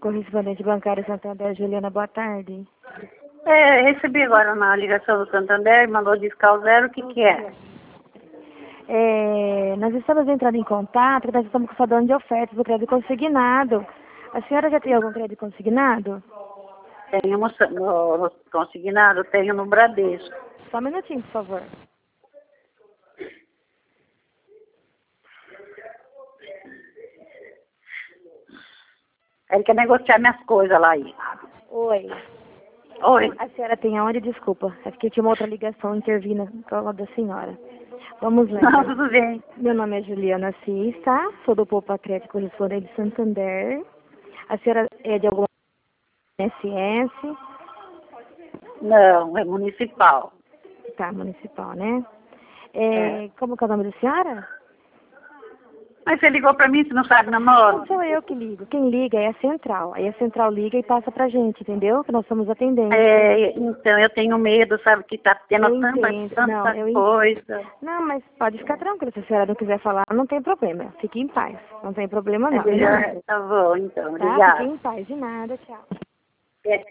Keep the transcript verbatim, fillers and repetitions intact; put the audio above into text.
Correspondente bancário Santander, Juliana, boa tarde. É, recebi agora uma ligação do Santander, mandou discar o zero, o que que é? É, nós estamos entrando em contato, nós estamos com o dono de ofertas do crédito consignado. A senhora já tem algum crédito consignado? Tenho no, no, no consignado, tenho no Bradesco. Só um minutinho, por favor. Ele quer negociar minhas coisas lá aí. Oi. Oi. A senhora tem aonde? Desculpa. É porque tinha uma outra ligação intervindo com a da senhora. Vamos lá. Não, Então. tudo bem. Meu nome é Juliana Assis, tá? Sou do Poupa Crédito Correspondente de Santander. A senhora é de alguma S S? Não, é municipal. Tá, municipal, né? É, É. como que é o nome da senhora? Mas você ligou pra mim, você não sabe meu Não nome? sou eu que ligo. Quem liga é a central. Aí a central liga e passa pra gente, entendeu? Que nós somos atendentes. É, então, eu tenho medo, sabe, que tá tendo Eu tanta, entendo. tanta Não, eu coisa. entendo. Não, mas pode ficar tranquila. Se a senhora não quiser falar, não tem problema. Fique em paz. Não tem problema, É não. melhor, tá bom, então, Tá? Fique obrigada. em paz. De nada. Tchau. É.